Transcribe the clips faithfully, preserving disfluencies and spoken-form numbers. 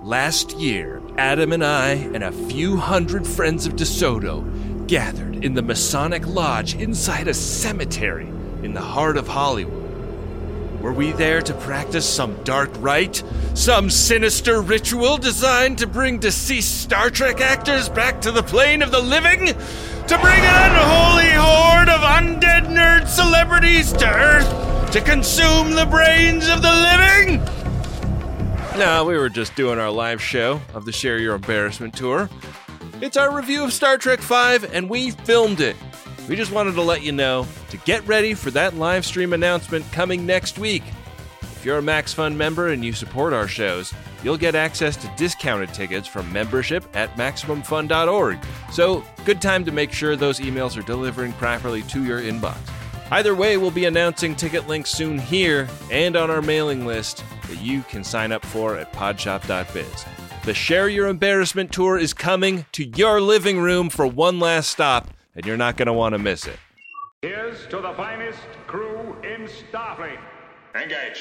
Last year, Adam and I and a few hundred friends of DeSoto gathered in the Masonic Lodge inside a cemetery in the heart of Hollywood. Were we there to practice some dark rite? Some sinister ritual designed to bring deceased Star Trek actors back to the plane of the living? To bring an unholy horde of undead nerd celebrities to Earth to consume the brains of the living? No, we were just doing our live show of the Share Your Embarrassment tour. It's our review of Star Trek five, and we filmed it. We just wanted to let you know to get ready for that live stream announcement coming next week. If you're a MaxFun member and you support our shows, you'll get access to discounted tickets from membership at Maximum Fun dot org. So, good time to make sure those emails are delivering properly to your inbox. Either way, we'll be announcing ticket links soon here and on our mailing list that you can sign up for at podshop dot biz. The Share Your Embarrassment tour is coming to your living room for one last stop, and you're not going to want to miss it. Here's to the finest crew in Starfleet. Engage.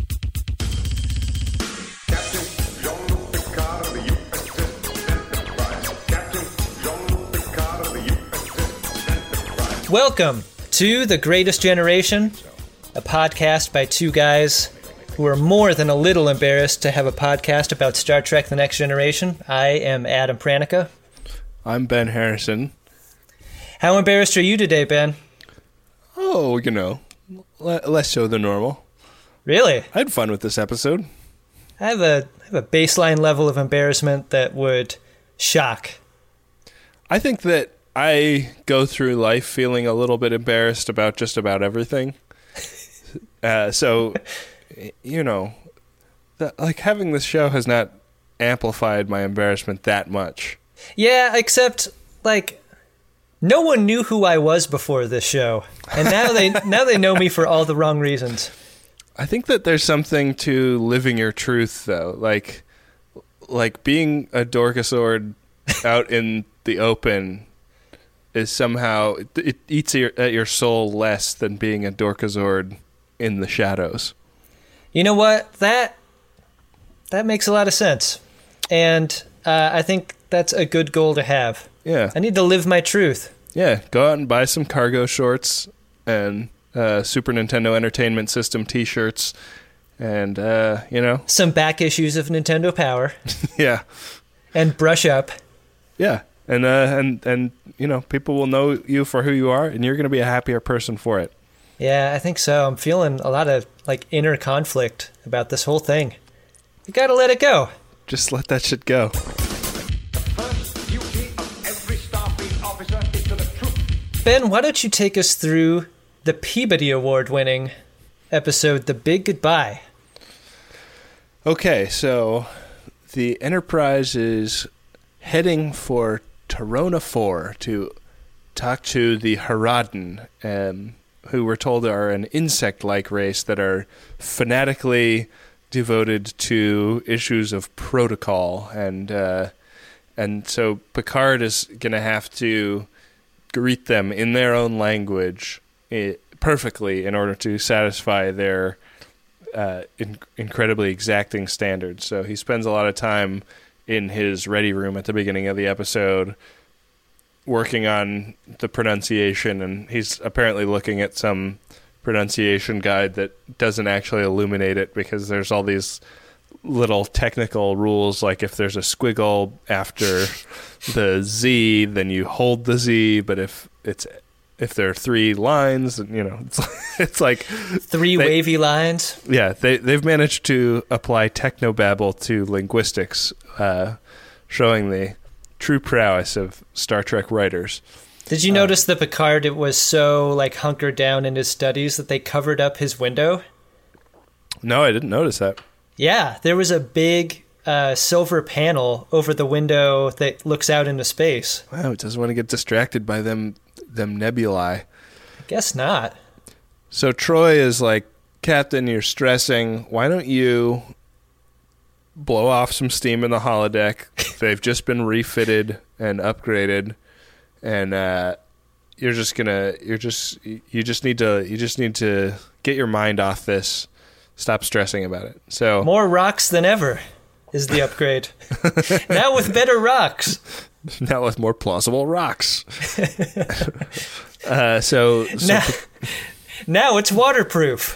Captain Jean-Luc Picard of the U S S Enterprise. Captain Jean-Luc Picard of the U S S Enterprise. Welcome to The Greatest Generation, a podcast by two guys who are more than a little embarrassed to have a podcast about Star Trek The Next Generation. I am Adam Pranica. I'm Ben Harrison. How embarrassed are you today, Ben? Oh, you know, l- less so than normal. Really? I had fun with this episode. I have a, I have a baseline level of embarrassment that would shock. I think that I go through life feeling a little bit embarrassed about just about everything. uh, so, you know, that, like having this show has not amplified my embarrassment that much. Yeah, except, like, no one knew who I was before this show. And now they now they know me for all the wrong reasons. I think that there's something to living your truth, though. Like, like being a Dorkasord out in the open is somehow, it eats your, at your soul less than being a Dorkazord in the shadows. You know what? That that makes a lot of sense. And uh, I think that's a good goal to have. Yeah. I need to live my truth. Yeah, go out and buy some cargo shorts and uh, Super Nintendo Entertainment System t-shirts and, uh, you know. Some back issues of Nintendo Power. Yeah. And brush up. Yeah. And, uh, and, and you know, people will know you for who you are, and you're going to be a happier person for it. Yeah, I think so. I'm feeling a lot of, like, inner conflict about this whole thing. You gotta let it go. Just let that shit go. First duty of every Starfleet officer is to the truth. Ben, why don't you take us through the Peabody Award-winning episode, The Big Goodbye? Okay, so the Enterprise is heading for Torona four to talk to the Haradan, um, who we're told are an insect-like race that are fanatically devoted to issues of protocol, and uh, and so Picard is going to have to greet them in their own language uh, perfectly in order to satisfy their uh, in- incredibly exacting standards. So he spends a lot of time in his ready room at the beginning of the episode working on the pronunciation, and he's apparently looking at some pronunciation guide that doesn't actually illuminate it because there's all these little technical rules, like if there's a squiggle after the Z, then you hold the Z, but if it's if there are three lines, you know, it's, it's like three they, wavy lines. Yeah, they they've managed to apply technobabble to linguistics, uh, showing the true prowess of Star Trek writers. Did you um, notice that Picard it was so like hunkered down in his studies that they covered up his window? No, I didn't notice that. Yeah, there was a big uh, silver panel over the window that looks out into space. Wow, it doesn't want to get distracted by them them nebulae. I guess not. So Troy is like, Captain, you're stressing. Why don't you blow off some steam in the holodeck? They've just been refitted and upgraded, and uh, you're just gonna, you're just, you just need to, you just need to get your mind off this. Stop stressing about it. So more rocks than ever. is the upgrade. Now with better rocks. Now with more plausible rocks. uh, so, so now, now it's waterproof.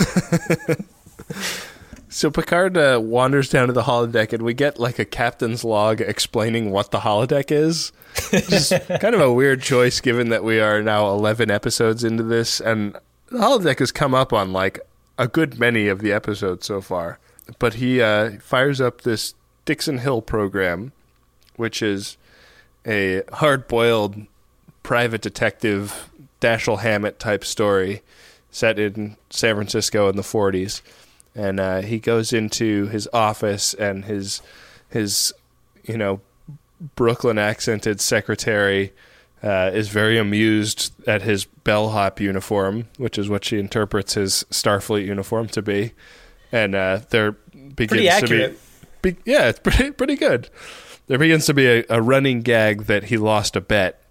So Picard uh, wanders down to the holodeck, and we get like a captain's log explaining what the holodeck is. Just kind of a weird choice, given that we are now eleven episodes into this, and the holodeck has come up on like a good many of the episodes so far. But he uh, fires up this Dixon Hill program, which is a hard-boiled private detective Dashiell Hammett type story set in San Francisco in the forties. And uh, he goes into his office, and his his you know Brooklyn accented secretary uh, is very amused at his bellhop uniform, which is what she interprets his Starfleet uniform to be. And uh, there begins pretty accurate. to be, be yeah, it's pretty pretty good. There begins to be a, a running gag that he lost a bet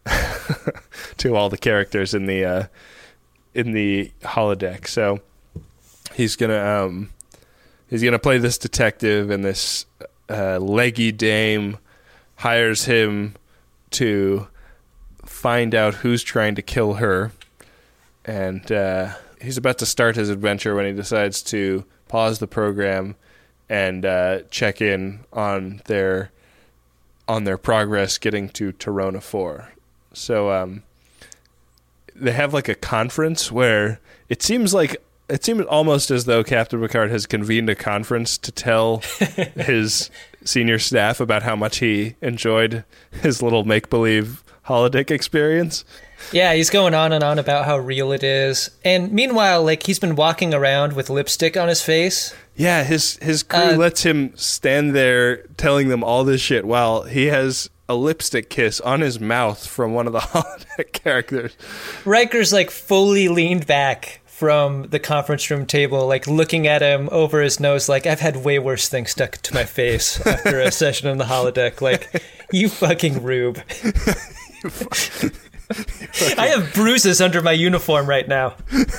to all the characters in the uh, in the holodeck. So he's gonna um, he's gonna play this detective, and this uh, leggy dame hires him to find out who's trying to kill her. And uh, he's about to start his adventure when he decides to pause the program and uh, check in on their on their progress getting to Torona four. So um, they have like a conference where it seems like it seems almost as though Captain Picard has convened a conference to tell his senior staff about how much he enjoyed his little make-believe holodeck experience. Yeah, he's going on and on about how real it is. And meanwhile, like, he's been walking around with lipstick on his face. Yeah, his his crew Uh, lets him stand there telling them all this shit while he has a lipstick kiss on his mouth from one of the holodeck characters. Riker's, like, fully leaned back from the conference room table, like, looking at him over his nose like, I've had way worse things stuck to my face after a session in the holodeck. Like, you fucking rube. You fucking- I have bruises under my uniform right now.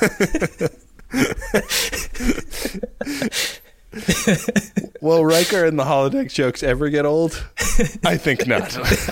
Will Riker and the holodeck jokes ever get old? I think not.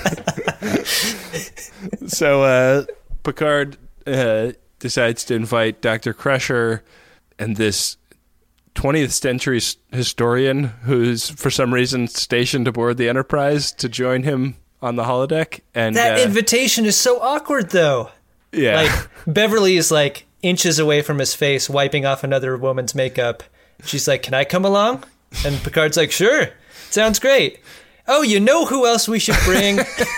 So uh, Picard uh, decides to invite Doctor Crusher and this twentieth century s- historian who's for some reason stationed aboard the Enterprise to join him on the holodeck. And That uh, invitation is so awkward, though. yeah. Like, Beverly is, like, inches away from his face, wiping off another woman's makeup. She's like, can I come along? And Picard's like, sure, sounds great. Oh, you know who else we should bring?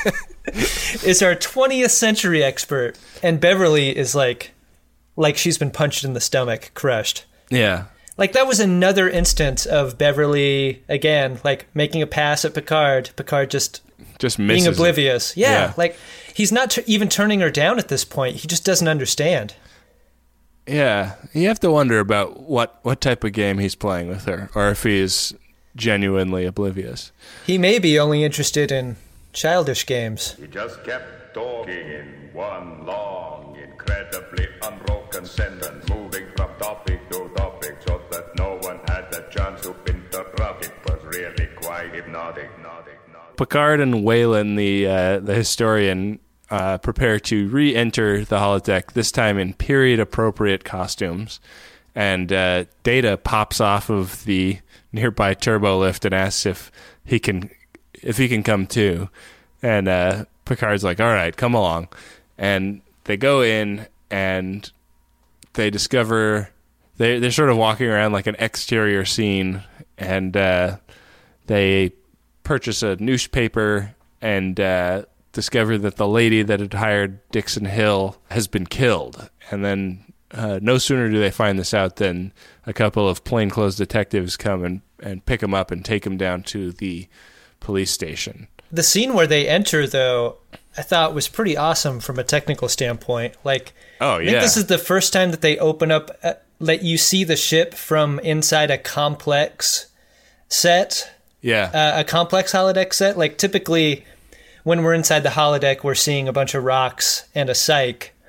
Is our twentieth century expert. And Beverly is like, like she's been punched in the stomach, crushed. yeah. Like, that was another instance of Beverly, again, like, making a pass at Picard. Picard just Just misses being it. oblivious. Yeah, Yeah. like, he's not t- even turning her down at this point. He just doesn't understand. Yeah, you have to wonder about what, what type of game he's playing with her, or if he is genuinely oblivious. He may be only interested in childish games. He just kept talking in one long, incredibly unbroken sentence, moving from topic to topic so that no one had the chance to interrupt. It was really quite hypnotic, hypnotic, hypnotic. Picard and Wayland, the uh, the historian, uh, prepare to re-enter the holodeck, this time in period-appropriate costumes. And uh, Data pops off of the nearby turbo lift and asks if he can if he can come too. And uh, Picard's like, all right, come along. And they go in, and they discover... They, they're sort of walking around like an exterior scene, and uh, they purchase a newspaper and uh, discover that the lady that had hired Dixon Hill has been killed. And then uh, no sooner do they find this out than a couple of plainclothes detectives come and, and pick him up and take him down to the police station. The scene where they enter, though, I thought was pretty awesome from a technical standpoint. Like, Oh, I think yeah. this is the first time that they open up, uh, let you see the ship from inside a complex set, Yeah. uh, a complex holodeck set. Like, typically, when we're inside the holodeck, we're seeing a bunch of rocks and a psych.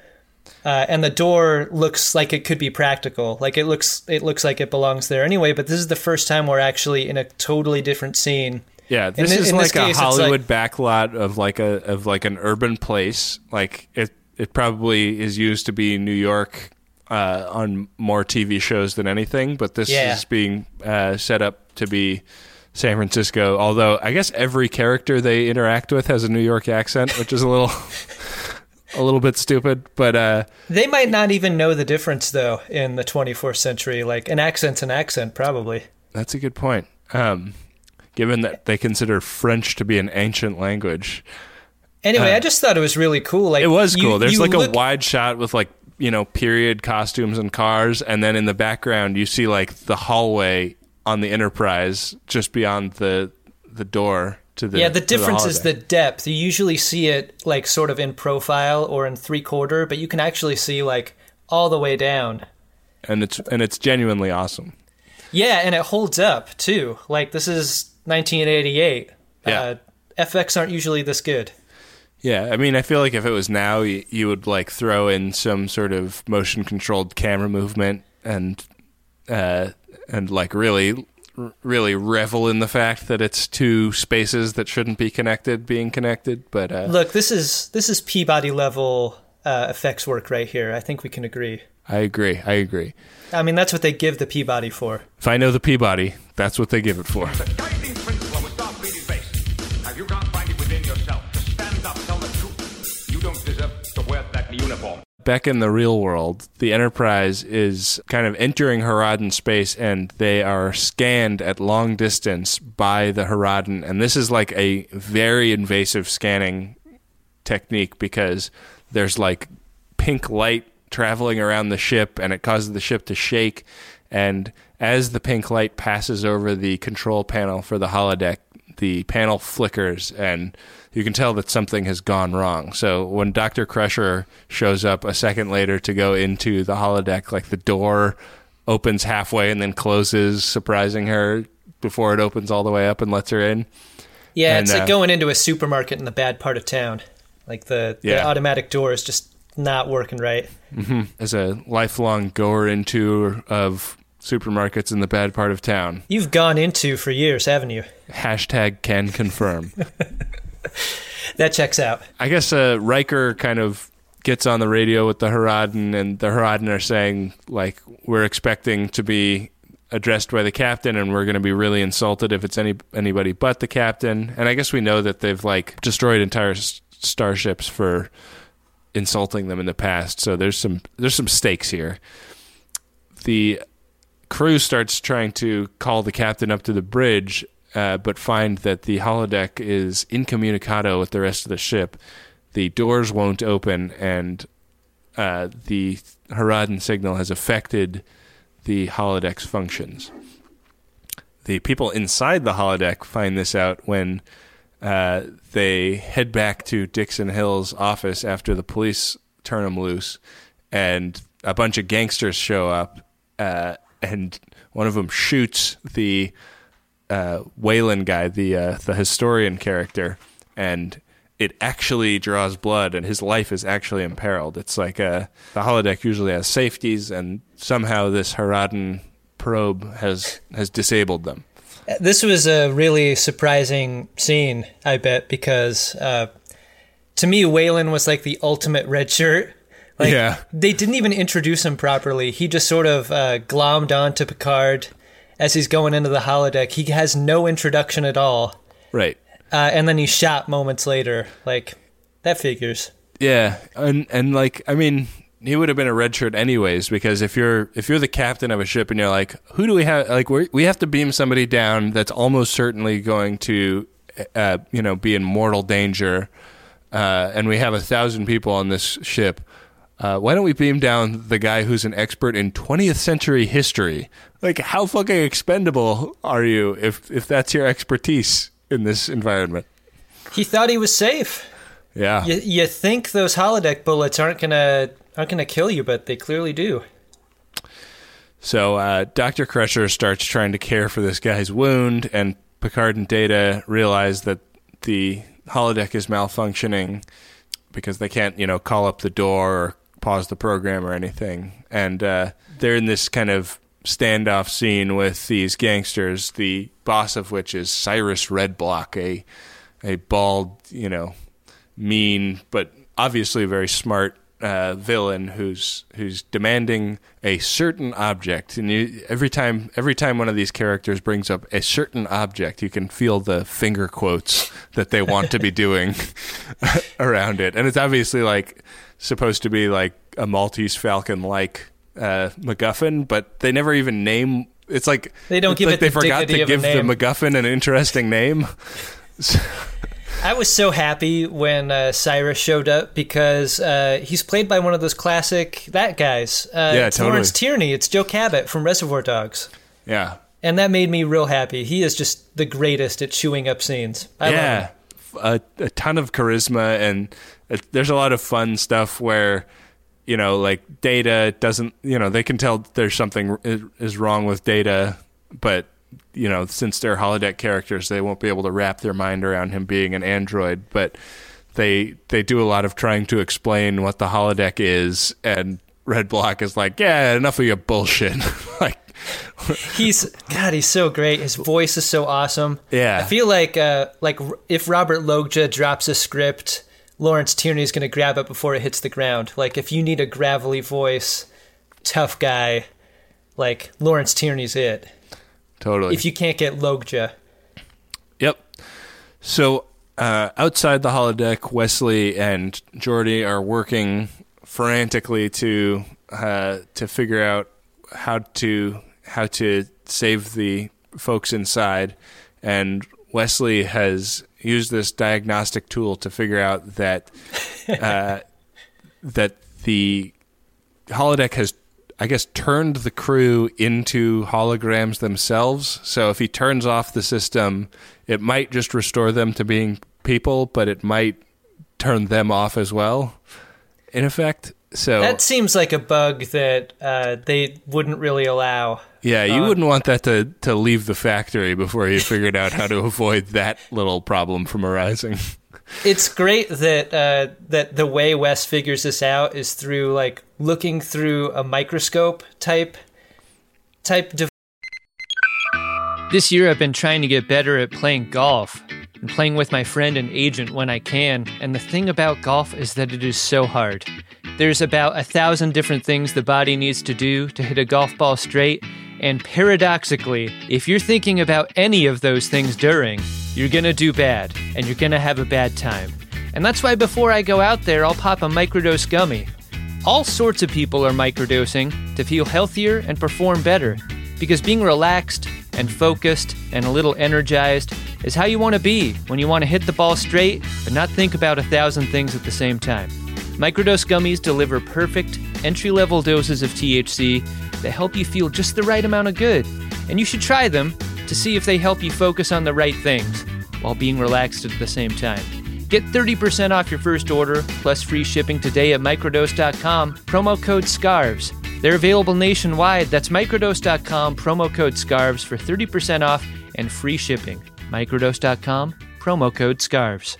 Uh, and the door looks like it could be practical. Like it looks, it looks like it belongs there anyway. But this is the first time we're actually in a totally different scene. Yeah, this in, is in like this a case, Hollywood like, backlot of like a of like an urban place. Like it, it probably is used to be New York uh, on more T V shows than anything. But this yeah. is being uh, set up to be San Francisco. Although I guess every character they interact with has a New York accent, which is a little. A little bit stupid, but uh, they might not even know the difference, though, in the twenty-fourth century. Like, an accent's an accent, probably. That's a good point. Um, given that they consider French to be an ancient language. Anyway, uh, I just thought it was really cool. Like, it was you, cool. There's you like look- a wide shot with like, you know, period costumes and cars, and then in the background you see like the hallway on the Enterprise just beyond the the door. To the, yeah, the to difference the is the depth. You usually see it like sort of in profile or in three quarter, but you can actually see like all the way down. And it's and it's genuinely awesome. Yeah, and it holds up too. Like this is nineteen eighty-eight. Yeah. Uh, F X aren't usually this good. Yeah, I mean, I feel like if it was now, you, you would like throw in some sort of motion controlled camera movement and uh, and like really. really revel in the fact that it's two spaces that shouldn't be connected being connected, but uh, look, this is this is Peabody level uh, effects work right here. I think we can agree. I agree. I agree. I mean, that's what they give the Peabody for. If I know the Peabody, that's what they give it for. The guiding principle of a Starfleet base. Have you can't find it within yourself to stand up, tell the truth. You don't deserve to wear that uniform. Back in the real world, the Enterprise is kind of entering Haradan space, and they are scanned at long distance by the Haradan. And this is like a very invasive scanning technique because there's like pink light traveling around the ship, and it causes the ship to shake. And as the pink light passes over the control panel for the holodeck, the panel flickers, and you can tell that something has gone wrong. So when Doctor Crusher shows up a second later to go into the holodeck, like the door opens halfway and then closes, surprising her before it opens all the way up and lets her in. Yeah, and, it's uh, like going into a supermarket in the bad part of town. Like the, Yeah. the automatic door is just not working right. Mm-hmm. As a lifelong goer into of supermarkets in the bad part of town. You've gone into for years, haven't you? Hashtag can confirm. That checks out. I guess uh, Riker kind of gets on the radio with the Haradan, and the Haradan are saying, like, we're expecting to be addressed by the captain, and we're going to be really insulted if it's any anybody but the captain. And I guess we know that they've, like, destroyed entire s- starships for insulting them in the past, so there's some there's some stakes here. The crew starts trying to call the captain up to the bridge, uh, but find that the holodeck is incommunicado with the rest of the ship. The doors won't open, and uh, the Haradan signal has affected the holodeck's functions. The people inside the holodeck find this out when uh, they head back to Dixon Hill's office after the police turn them loose, and a bunch of gangsters show up, uh, and one of them shoots the uh, Wayland guy, the uh, the historian character, and it actually draws blood, and his life is actually imperiled. It's like a, the holodeck usually has safeties, and somehow this Haradan probe has has disabled them. This was a really surprising scene, I bet, because uh, to me, Wayland was like the ultimate red shirt. Like, yeah. They didn't even introduce him properly. He just sort of uh, glommed onto Picard as he's going into the holodeck. He has no introduction at all. Right. Uh, and then he's shot moments later. Like, that figures. Yeah, and and like, I mean, he would have been a red shirt anyways, because if you're if you're the captain of a ship and you're like, who do we have? Like, we we have to beam somebody down that's almost certainly going to, uh, you know, be in mortal danger, uh, and we have a thousand people on this ship. Uh, why don't we beam down the guy who's an expert in twentieth century history? Like, how fucking expendable are you if if that's your expertise in this environment? He thought he was safe. Yeah. You, you think those holodeck bullets aren't gonna aren't gonna kill you, but they clearly do. So uh, Doctor Crusher starts trying to care for this guy's wound, and Picard and Data realize that the holodeck is malfunctioning because they can't, you know, call up the door or pause the program or anything. And uh, they're in this kind of standoff scene with these gangsters, the boss of which is Cyrus Redblock, a a bald, you know, mean but obviously very smart uh, villain who's who's demanding a certain object. And you, every time every time one of these characters brings up a certain object, you can feel the finger quotes that they want to be doing around it. And it's obviously like supposed to be like a Maltese Falcon like uh, MacGuffin, but they never even name. It's like they don't give like it they the forgot to give the MacGuffin an interesting name. I was so happy when uh, Cyrus showed up because uh, he's played by one of those classic that guys. Uh, yeah, it's totally. Lawrence Tierney. It's Joe Cabot from Reservoir Dogs. Yeah. And that made me real happy. He is just the greatest at chewing up scenes. I yeah. love him. A, a ton of charisma, and it, there's a lot of fun stuff where, you know, like Data doesn't, you know, they can tell there's something is wrong with Data, but you know, since they're holodeck characters, they won't be able to wrap their mind around him being an android, but they they do a lot of trying to explain what the holodeck is, and Red Block is like, yeah, enough of your bullshit. Like, he's God, he's so great. His voice is so awesome. Yeah. I feel like uh, like if Robert Loggia drops a script, Lawrence Tierney is going to grab it before it hits the ground. Like, if you need a gravelly voice, tough guy, like Lawrence Tierney's it. Totally. If you can't get Loggia. Yep. So uh, outside the holodeck, Wesley and Geordi are working frantically to uh, to figure out how to how to save the folks inside. And Wesley has used this diagnostic tool to figure out that uh, that the holodeck has, I guess, turned the crew into holograms themselves. So if he turns off the system, it might just restore them to being people, but it might turn them off as well, in effect. So that seems like a bug that uh, they wouldn't really allow. Yeah, you um, wouldn't want that to, to leave the factory before you figured out how to avoid that little problem from arising. It's great that uh, that the way Wes figures this out is through like looking through a microscope type type. Dev- this year, I've been trying to get better at playing golf and playing with my friend and agent when I can. And the thing about golf is that it is so hard. There's about a thousand different things the body needs to do to hit a golf ball straight. And paradoxically, if you're thinking about any of those things during, you're going to do bad, and you're going to have a bad time. And that's why before I go out there, I'll pop a microdose gummy. All sorts of people are microdosing to feel healthier and perform better, because being relaxed and focused and a little energized is how you want to be when you want to hit the ball straight, but not think about a thousand things at the same time. Microdose gummies deliver perfect, entry-level doses of T H C that help you feel just the right amount of good. And you should try them to see if they help you focus on the right things while being relaxed at the same time. Get thirty percent off your first order, plus free shipping today at microdose dot com, promo code SCARVES. They're available nationwide. That's microdose dot com, promo code SCARVES for thirty percent off and free shipping. microdose dot com, promo code SCARVES.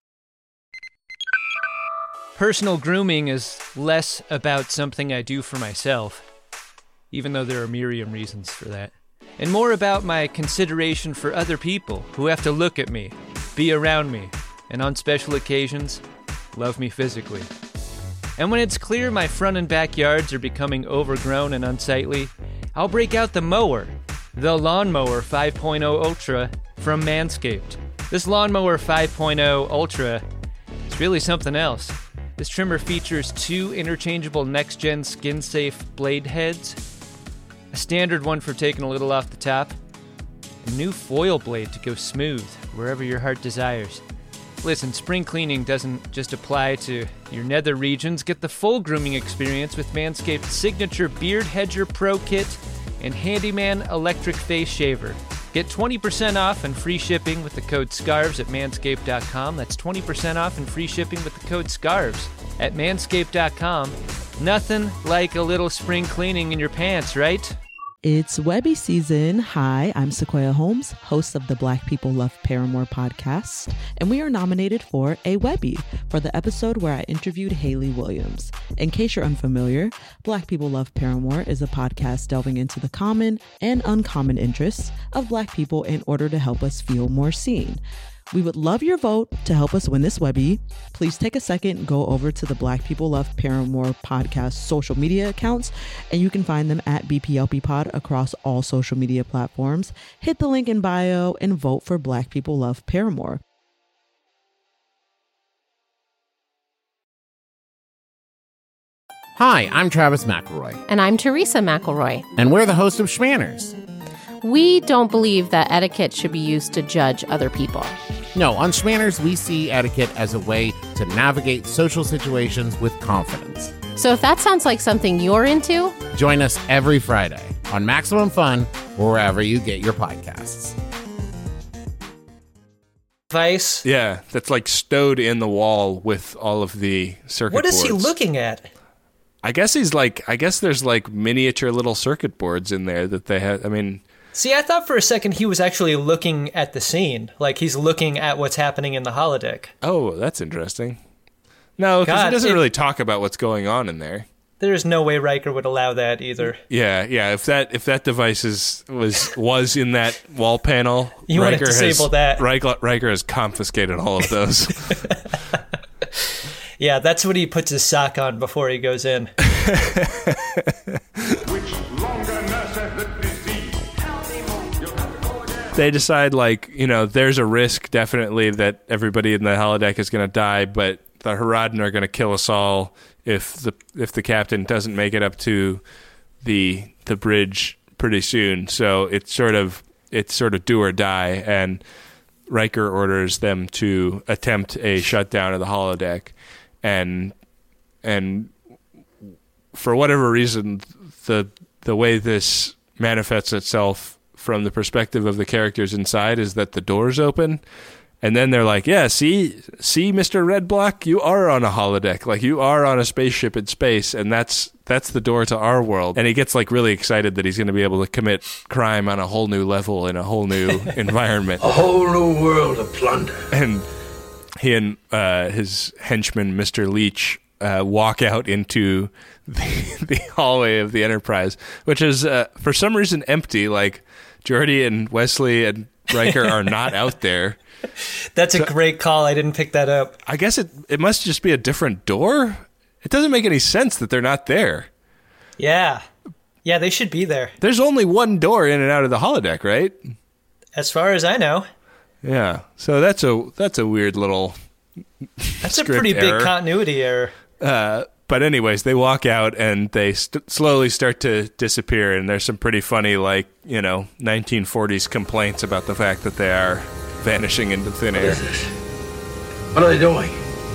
Personal grooming is less about something I do for myself, even though there are myriad reasons for that, and more about my consideration for other people who have to look at me, be around me, and on special occasions, love me physically. And when it's clear my front and backyards are becoming overgrown and unsightly, I'll break out the mower, the Lawnmower five point oh Ultra from Manscaped. This Lawnmower five point oh Ultra is really something else. This trimmer features two interchangeable next-gen skin-safe blade heads, a standard one for taking a little off the top, a new foil blade to go smooth wherever your heart desires. Listen, spring cleaning doesn't just apply to your nether regions. Get the full grooming experience with Manscaped's signature Beard Hedger Pro Kit and Handyman Electric Face Shaver. Get twenty percent off and free shipping with the code SCARVES at manscaped dot com. That's twenty percent off and free shipping with the code SCARVES at manscaped dot com. Nothing like a little spring cleaning in your pants, right? It's Webby season. Hi, I'm Sequoia Holmes, host of the Black People Love Paramore podcast, and we are nominated for a Webby for the episode where I interviewed Hayley Williams. In case you're unfamiliar, Black People Love Paramore is a podcast delving into the common and uncommon interests of Black people in order to help us feel more seen. We would love your vote to help us win this Webby. Please take a second, go over to the Black People Love Paramore podcast social media accounts, and you can find them at B P L P Pod across all social media platforms. Hit the link in bio and vote for Black People Love Paramore. Hi, I'm Travis McElroy. And I'm Teresa McElroy. And we're the host of Schmanners. We don't believe that etiquette should be used to judge other people. No, on Schmanners, we see etiquette as a way to navigate social situations with confidence. So if that sounds like something you're into, join us every Friday on Maximum Fun or wherever you get your podcasts. Vice. Yeah, that's like stowed in the wall with all of the circuit What is boards. he looking at? I guess he's like, I guess there's like miniature little circuit boards in there that they have. I mean... See, I thought for a second he was actually looking at the scene. Like, he's looking at what's happening in the holodeck. Oh, that's interesting. No, because he doesn't it, really talk about what's going on in there. There's no way Riker would allow that either. Yeah, yeah. If that if that device is, was was in that wall panel, you Riker want to disable has, that. Riker, Riker has confiscated all of those. Yeah, that's what he puts his sock on before he goes in. They decide, like, you know, there's a risk, definitely, that everybody in the holodeck is going to die, but the Haradin are going to kill us all if the if the captain doesn't make it up to the the bridge pretty soon. So it's sort of it's sort of do or die, and Riker orders them to attempt a shutdown of the holodeck, and and for whatever reason, the the way this manifests itself from the perspective of the characters inside is that the doors open, and then they're like, yeah, see, see, Mister Red Block, you are on a holodeck, like you are on a spaceship in space, and that's that's the door to our world. And he gets like really excited that he's going to be able to commit crime on a whole new level in a whole new environment, a whole new world of plunder. And he and uh, his henchman, Mister Leach, uh, walk out into the, the hallway of the Enterprise, which is uh, for some reason empty. Like, Geordi and Wesley and Riker are not out there. That's so, a great call. I didn't pick that up. I guess it it must just be a different door. It doesn't make any sense that they're not there. Yeah. Yeah, they should be there. There's only one door in and out of the holodeck, right? As far as I know. Yeah. So that's a that's a weird little That's a pretty error. big continuity error. Uh But anyways, they walk out and they st- slowly start to disappear. And there's some pretty funny, like, you know, nineteen forties complaints about the fact that they are vanishing into thin air. What is this? What are they doing?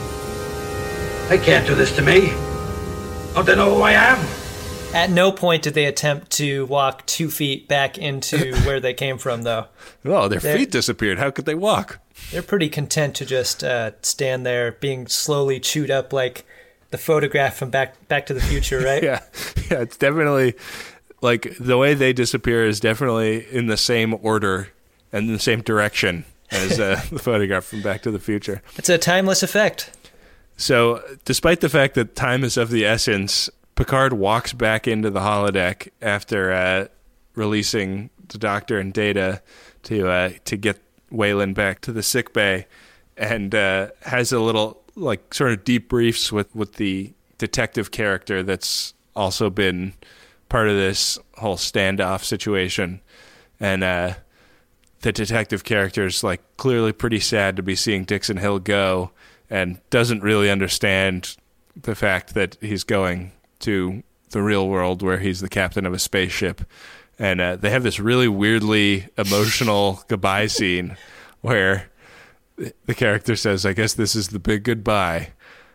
They can't do this to me. Don't they know who I am? At no point did they attempt to walk two feet back into where they came from, though. Oh, their they're, feet disappeared. How could they walk? They're pretty content to just uh, stand there being slowly chewed up like the photograph from Back Back to the Future, right? yeah, yeah. It's definitely like the way they disappear is definitely in the same order and in the same direction as uh, the photograph from Back to the Future. It's a timeless effect. So, despite the fact that time is of the essence, Picard walks back into the holodeck after uh, releasing the Doctor and Data to uh, to get Wayland back to the sick bay, and uh, has a little, like, sort of debriefs with, with the detective character that's also been part of this whole standoff situation. And uh, the detective character is, like, clearly pretty sad to be seeing Dixon Hill go, and doesn't really understand the fact that he's going to the real world where he's the captain of a spaceship. And uh, they have this really weirdly emotional goodbye scene where the character says, I guess this is the big goodbye.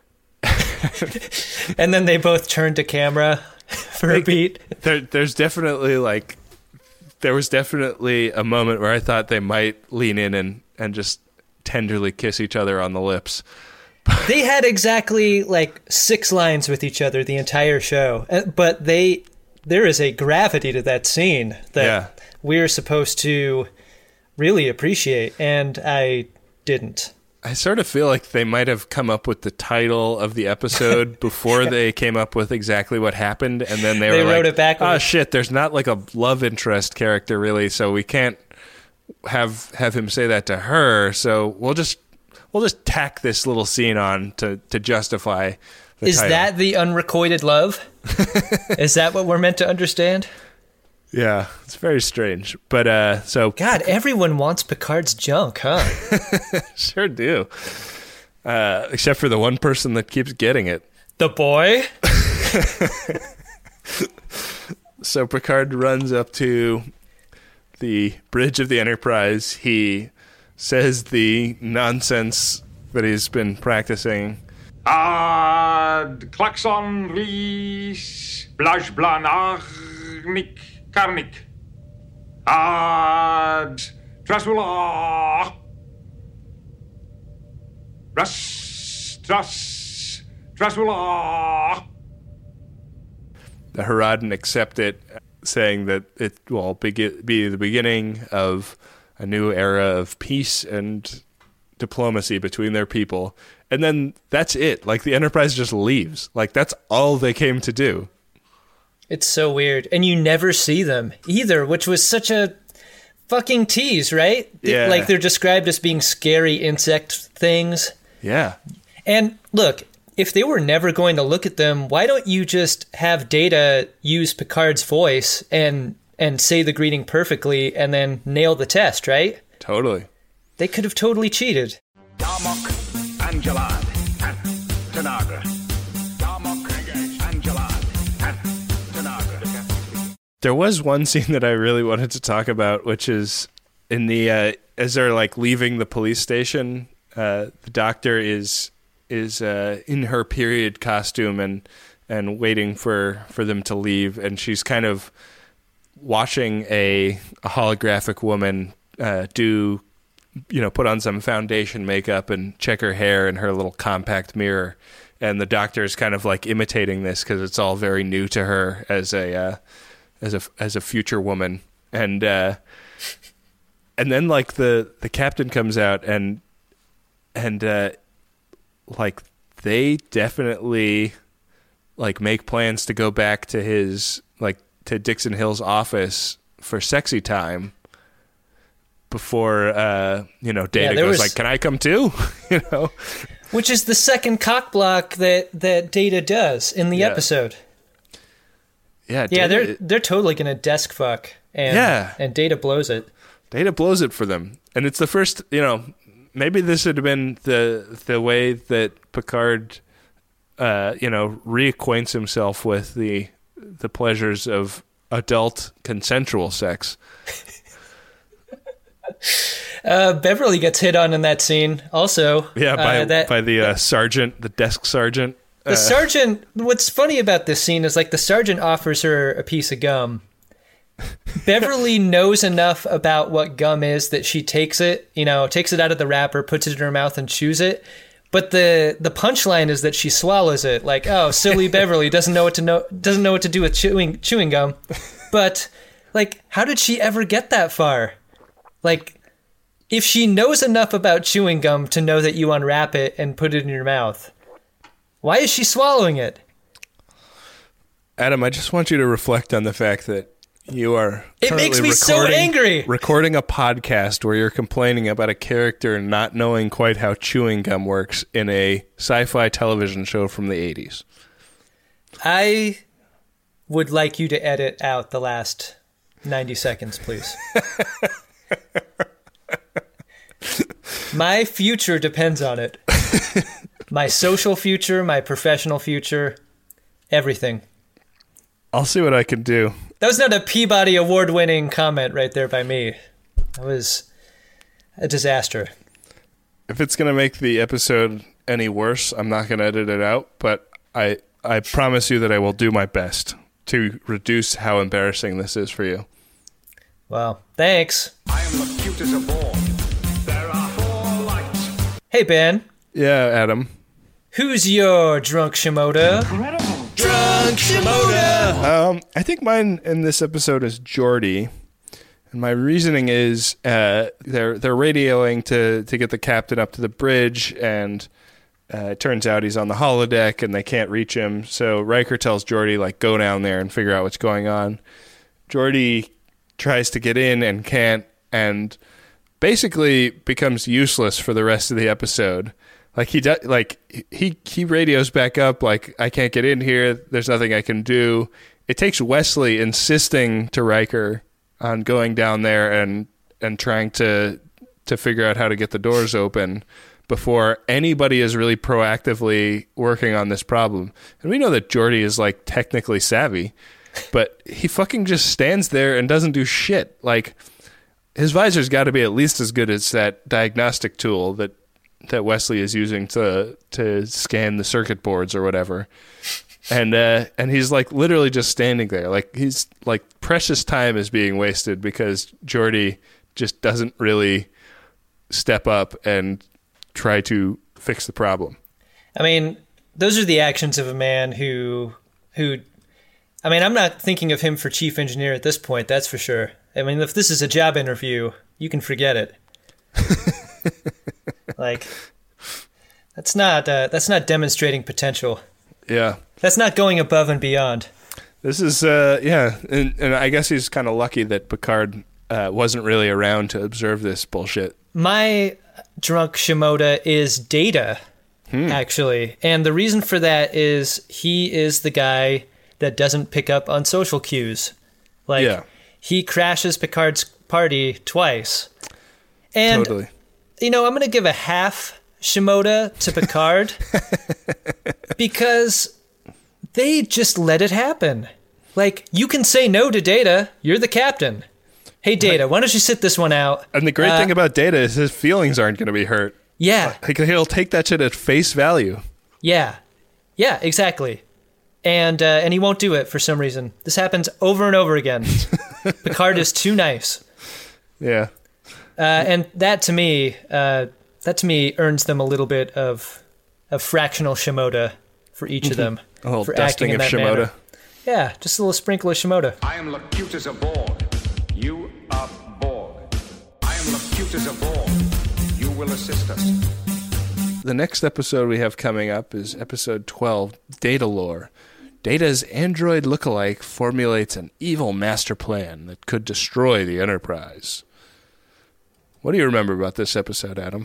And then they both turn to camera for a beat. There, there's definitely like, there was definitely a moment where I thought they might lean in and, and just tenderly kiss each other on the lips. They had exactly like six lines with each other the entire show, but they there is a gravity to that scene that Yeah. we're supposed to really appreciate, and I didn't. I sort of feel like they might have come up with the title of the episode before they came up with exactly what happened, and then they, They were wrote like, it backwards. "Oh shit, there's not like a love interest character really, so we can't have have him say that to her. So we'll just we'll just tack this little scene on to to justify the Is title." that the unrequited love? Is that what we're meant to understand? Yeah, it's very strange, but uh, so God, everyone wants Picard's junk, huh? sure do, uh, except for the one person that keeps getting it. The boy? So Picard runs up to the bridge of the Enterprise. He says the nonsense that he's been practicing. Ad klaxon ris blaj blanarnik karnik. Ad trasula. Ras tras trasula. The Haradan accept it, saying that it will begi- be the beginning of a new era of peace and diplomacy between their people. And then that's it. Like, the Enterprise just leaves. Like, that's all they came to do. It's so weird. And you never see them either, which was such a fucking tease, right? Yeah. Like, they're described as being scary insect things. Yeah. And look, if they were never going to look at them, why don't you just have Data use Picard's voice and and say the greeting perfectly and then nail the test, right? Totally. They could have totally cheated. Darmok Angelad at Tanagra. Darmok Angelad at Tanagra. There was one scene that I really wanted to talk about, which is in the uh, as they're like leaving the police station. Uh, the doctor is is uh, in her period costume and and waiting for, for them to leave, and she's kind of watching a, a holographic woman uh, do, you know, put on some foundation makeup and check her hair in her little compact mirror, and the doctor is kind of like imitating this because it's all very new to her as a uh, as a as a future woman, and uh, and then like the the captain comes out and and uh, like they definitely like make plans to go back to his like to Dixon Hill's office for sexy time before uh, you know Data Yeah, there goes was- like, "Can I come too?" you know. Which is the second cock block that, that Data does in the Yeah. episode. Yeah, Yeah, Data, they're they're totally gonna desk fuck, and Yeah. and Data blows it. Data blows it for them, and it's the first. You know, maybe this would have been the the way that Picard, uh, you know, reacquaints himself with the the pleasures of adult consensual sex. Uh, Beverly gets hit on in that scene. Also, Yeah, by uh, that, by the uh, sergeant, the desk sergeant. the sergeant. What's funny about this scene is like the sergeant offers her a piece of gum. Beverly knows enough about what gum is that she takes it, you know, takes it out of the wrapper, puts it in her mouth, and chews it. But the the punchline is that she swallows it. Like, oh, silly Beverly doesn't know what to know doesn't know what to do with chewing chewing gum. But like, how did she ever get that far? Like, if she knows enough about chewing gum to know that you unwrap it and put it in your mouth, why is she swallowing it? Adam, I just want you to reflect on the fact that you are It makes currently me so recording- angry. recording a podcast where you're complaining about a character not knowing quite how chewing gum works in a sci-fi television show from the eighties. I would like you to edit out the last ninety seconds, please. My future depends on it. My social future, my professional future, everything. I'll see what I can do. That was not a Peabody Award-winning comment right there by me. That was a disaster. If it's going to make the episode any worse, I'm not going to edit it out, but I I promise you that I will do my best to reduce how embarrassing this is for you. Well, thanks. I am the cutest of all. There are four lights. Hey, Ben. Yeah, Adam. Who's your drunk Shimoda? Incredible. Drunk Shimoda. Um, I think mine in this episode is Geordi. And my reasoning is uh, they're they're radioing to, to get the captain up to the bridge, and uh, it turns out he's on the holodeck and they can't reach him. So Riker tells Geordi, like, go down there and figure out what's going on. Geordi tries to get in and can't, and basically becomes useless for the rest of the episode. Like he does, like he he radios back up, like, I can't get in here. There's nothing I can do. It takes Wesley insisting to Riker on going down there and and trying to to figure out how to get the doors open before anybody is really proactively working on this problem. And we know that Geordi is, like, technically savvy, but he fucking just stands there and doesn't do shit. Like, his visor's got to be at least as good as that diagnostic tool that that Wesley is using to to scan the circuit boards or whatever. And uh, and he's, like, literally just standing there. Like, he's, like, precious time is being wasted because Geordi just doesn't really step up and try to fix the problem. I mean, those are the actions of a man who, who, I mean, I'm not thinking of him for chief engineer at this point, that's for sure. I mean, if this is a job interview, you can forget it. Like, that's not, uh, that's not demonstrating potential. Yeah. That's not going above and beyond. This is, uh, yeah, and, and I guess he's kind of lucky that Picard uh, wasn't really around to observe this bullshit. My drunk Shimoda is Data, hmm. actually. And the reason for that is he is the guy that doesn't pick up on social cues. Like, yeah. He crashes Picard's party twice. And, totally. You know, I'm going to give a half Shimoda to Picard because they just let it happen. Like, you can say no to Data. You're the captain. Hey, Data, why don't you sit this one out? And the great uh, thing about Data is his feelings aren't going to be hurt. Yeah. Like, he'll take that shit at face value. Yeah. Yeah, exactly. And uh, and he won't do it for some reason. This happens over and over again. Picard is too nice. Yeah. Uh, and that to me, uh, that to me earns them a little bit of of fractional Shimoda for each of them. A little for dusting acting of in that Shimoda. manner. Yeah, just a little sprinkle of Shimoda. I am Locutus of Borg. You are Borg. I am Locutus of Borg. You will assist us. The next episode we have coming up is episode twelve, Data Lore. Data's android lookalike formulates an evil master plan that could destroy the Enterprise. What do you remember about this episode, Adam?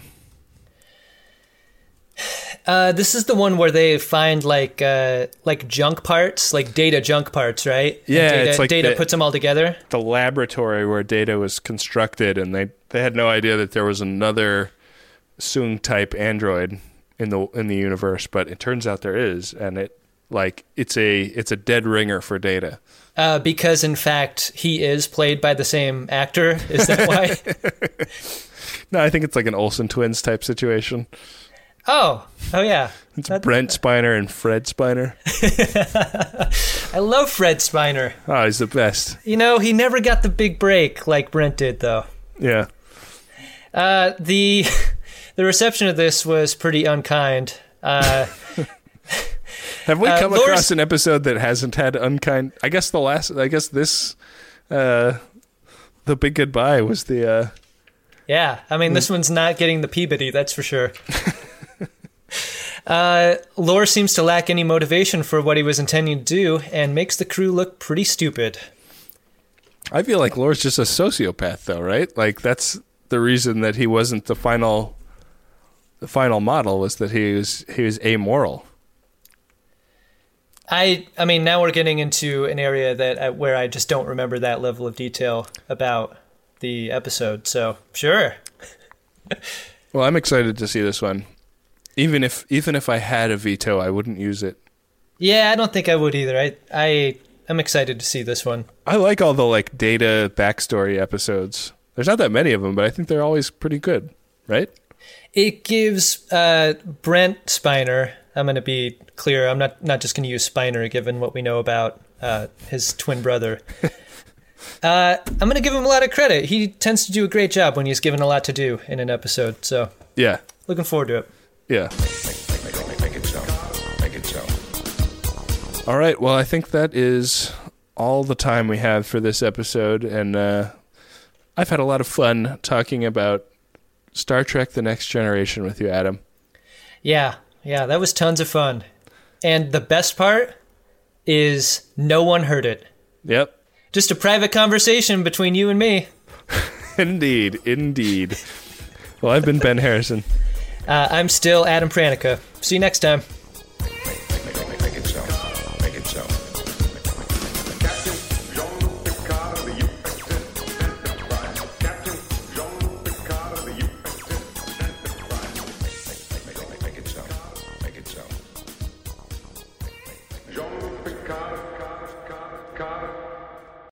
Uh, this is the one where they find like uh, like junk parts, like Data junk parts, right? Yeah, Data, it's like Data the, puts them all together. The laboratory where Data was constructed, and they, they had no idea that there was another Soong type android in the in the universe, but it turns out there is, and it like it's a it's a dead ringer for Data. Uh, because in fact he is played by the same actor. Is that why? No, I think it's like an Olsen twins type situation. Oh, oh yeah. It's that, Brent Spiner and Fred Spiner. I love Fred Spiner. Oh, he's the best. You know, he never got the big break like Brent did, though. Yeah. Uh, the the reception of this was pretty unkind. Uh, Have we come uh, across an episode that hasn't had unkind? I guess the last. I guess this, uh, the Big Goodbye was the. Uh, yeah, I mean, this one's not getting the Peabody, that's for sure. uh, Lore seems to lack any motivation for what he was intending to do, and makes the crew look pretty stupid. I feel like Lore's just a sociopath, though, right? Like that's the reason that he wasn't the final. The final model was that he was he was amoral. I I mean, now we're getting into an area that uh, where I just don't remember that level of detail about the episode. So sure. Well, I'm excited to see this one. Even if even if I had a veto, I wouldn't use it. Yeah, I don't think I would either. I I am excited to see this one. I like all the like Data backstory episodes. There's not that many of them, but I think they're always pretty good, right? It gives uh, Brent Spiner. I'm going to be clear. I'm not, not just going to use Spiner, given what we know about uh, his twin brother. uh, I'm going to give him a lot of credit. He tends to do a great job when he's given a lot to do in an episode. So yeah, looking forward to it. Yeah. Make, make, make, make it so. Make it so. All right. Well, I think that is all the time we have for this episode. And uh, I've had a lot of fun talking about Star Trek The Next Generation with you, Adam. Yeah. Yeah, that was tons of fun. And the best part is no one heard it. Yep. Just a private conversation between you and me. Indeed. Indeed. Well, I've been Ben Harrison. Uh, I'm still Adam Pranica. See you next time.